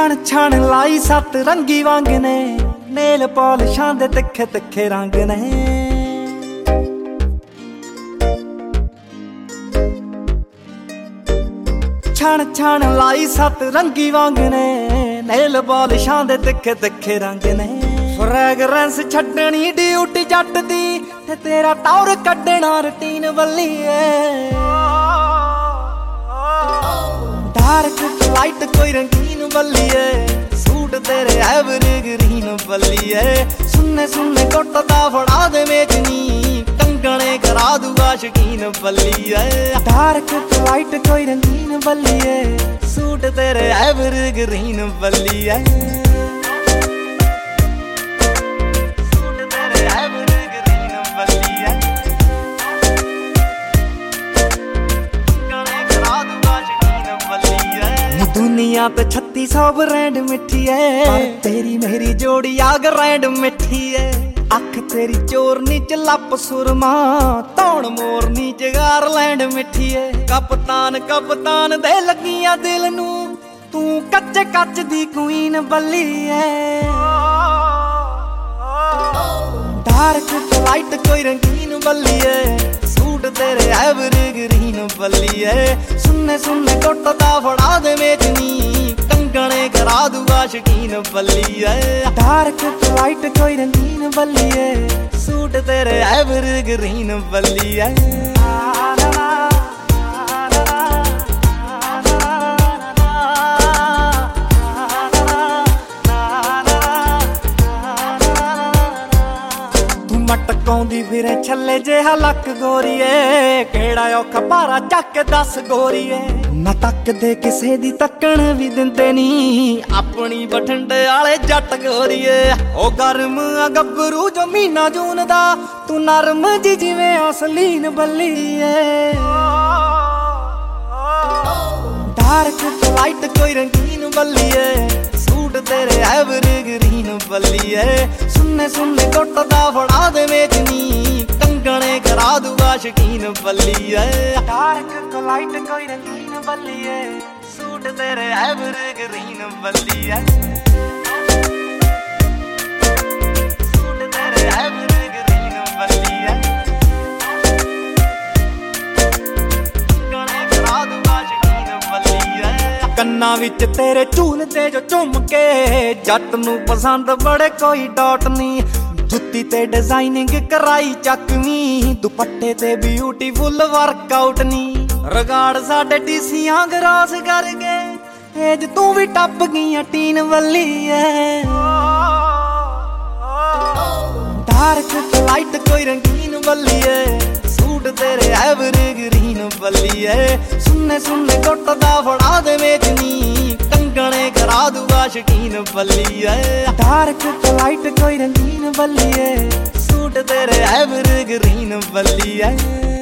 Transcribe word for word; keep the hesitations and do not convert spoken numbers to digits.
ਛਣ ਛਣ ਲਾਈ ਸੱਤ ਰੰਗੀ ਵਾਂਗ ਨੇ, ਨੇਲ ਪਾਲਿਸ਼ਾਂ ਦੇ ਤਿੱਖੇ ਤਿੱਖੇ ਰੰਗ ਨੇ। ਛਣ ਛਣ ਲਾਈ ਸੱਤ ਰੰਗੀ ਵਾਂਗ ਨੇ, ਨੇਲ ਪਾਲਿਸ਼ਾਂ ਦੇ ਤਿੱਖੇ ਤਿੱਖੇ ਰੰਗ ਨੇ। ਫ੍ਰੈਗਰੈਂਸ ਛੱਡਣੀ ਡਿਊਟੀ ਜੱਟ ਦੀ, ਤੇ ਤੇਰਾ ਟੌਰ ਕੱਢਣਾ ਰੁਟੀਨ ਬੱਲੀਏ। ਡਾਰਕ ਲਾਈਟ ਕੋਈ ਰੰਗੀਨ ਬੱਲੀਏ, ਸੂਟ ਤੇਰੇ ਐਵਰਗ੍ਰੀਨ ਬੱਲੀਏ। ਸੁੰਨੇ ਸੁੰਨੇ ਕੁੱਟਦਾ ਫੜਾ ਦੇ ਮੇਚਨੀ, ਕੰਗਣੇ ਕਰਾ ਦੂਗਾ ਸ਼ਕੀਨ ਬੱਲੀਏ। ਡਾਰਕ ਲਾਈਟ ਕੋਈ ਰੰਗੀਨ ਬੱਲੀਏ, ਸੂਟ ਤੇਰੇ ਐਵਰਗ੍ਰੀਨ ਬੱਲੀਏ। दुनिया पे छत्ती सौ ब्रांड मिठी है, तेरी मेरी जोड़ी आग रैंड मिठी है। अख तेरी चोरनी च लप सुरमा, तौण मोरनी च गारलैंड मिठी है। कप्तान कप्तान दे लगियां दिल नू, तू कच्चे कच दी क्वीन बल्ली है। डार्क लाइट कोई रंगीन बल्ली है, सूट तेरे एवरग्रीन बल्ली है। सुन्ने सुन्ने कुटदा फड़ा दे मेचनी, कंगने करा दूगा शकीन बल्ली है। डार्क लाइट कोई रंगीन बल्ली है, सूट तेरे एवरग्रीन बल्ली है। मटकाउंदी फिरे छल्ले जिहा लक गोरीए, केड़ा औखा भारा चक दस गोरीए। ना तकदे किसे दी तकण भी दिंदे नी, अपनी बठिंडे आले जट गोरीए। ओ गर्म आ गब्बरू जो मीना जून दा, तू नरम जी जिवें असलीन बल्लीए। डार्क लाइट कोई रंगीन बल्लीए, सूट तेरे एवरग्रीन बल्लीए। सुन्ने सुन्ने कुटदा फड़ा दे मेचनी, कंगने करा दूगा शकीन बल्लीए। डार्क लाइट कोई रंगीन बल्लीए, सूट तेरे एवरग्रीन बल्लीए। सूट तेरे एवरग्रीन बल्लीए, कंगने करा दूगा शकीन बल्लीए। ਕੰਨਾਂ ਵਿੱਚ ਤੇਰੇ ਝੂਲਦੇ ਜੋ ਝੁੰਮ ਕੇ, ਜੱਟ ਨੂੰ ਪਸੰਦ ਬੜੇ ਕੋਈ ਡਾਟ ਨਹੀਂ। ਜੁੱਤੀ ਤੇ ਡਿਜ਼ਾਈਨਿੰਗ ਕਰਾਈ ਚੱਕਵੀਂ, ਦੁਪੱਟੇ ਤੇ ਬਿਊਟੀਫੁੱਲ ਵਰਕਆਊਟ ਨਹੀਂ। ਰਗਾੜ ਸਾਡੇ ਡੀਸੀਆਂ ਗਰਾਸ ਕਰ ਗਏ, ਏਜ ਤੂੰ ਵੀ ਟੱਪ ਗਈਆਂ ਟੀਨ ਵੱਲੀ ਐ। ਡਾਰਕ ਲਾਈਟ ਕੋਈ ਰੰਗੀਨ ਬੱਲੀ ਐ, सूट तेरे एवरग्रीन बल्ली है। सुन्ने सुन्ने कुटदा फड़ा दे मेचनी, कंगने करा दूगा शकीन बल्ली है। डार्क लाइट कोई रंगीन बल्ली है, सूट तेरे एवरग्रीन बल्ली है।